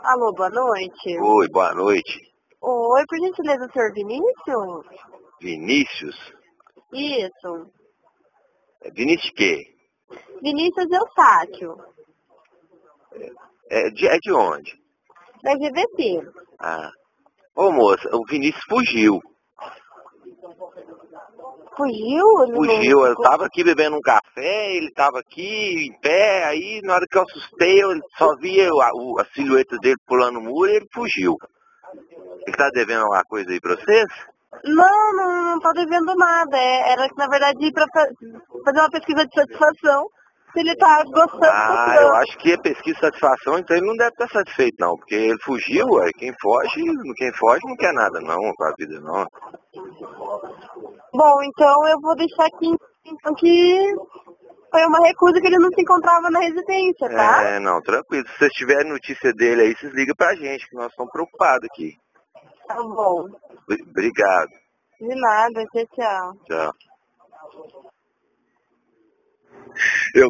Alô, boa noite. Oi, boa noite. Oi, por gentileza, o senhor Vinícius? Vinícius? Isso. É Vinícius quê? Vinícius Eustáquio, É de onde? da GVT. Ah. Ô moça, o Vinícius fugiu. Fugiu? Ele não Fugiu, eu ficou- tava aqui bebendo um café, ele tava aqui em pé, aí na hora que eu assustei, eu só via a silhueta dele pulando o muro e ele fugiu. Ele tá devendo alguma coisa aí pra vocês? Não tô devendo nada. Era que, na verdade, pra fazer uma pesquisa de satisfação, se ele tá gostando do Eu plano. acho que é pesquisa de satisfação, então ele não deve estar satisfeito não, porque ele fugiu, ué, quem foge não quer nada não, com a vida não. Bom, então eu vou deixar aqui então, que foi uma recusa que ele não se encontrava na residência, tá? Não, tranquilo. Se vocês tiverem notícia dele aí, vocês ligam pra gente, que nós estamos preocupados aqui. Tá bom. Obrigado. De nada, tchau, tchau. Tchau.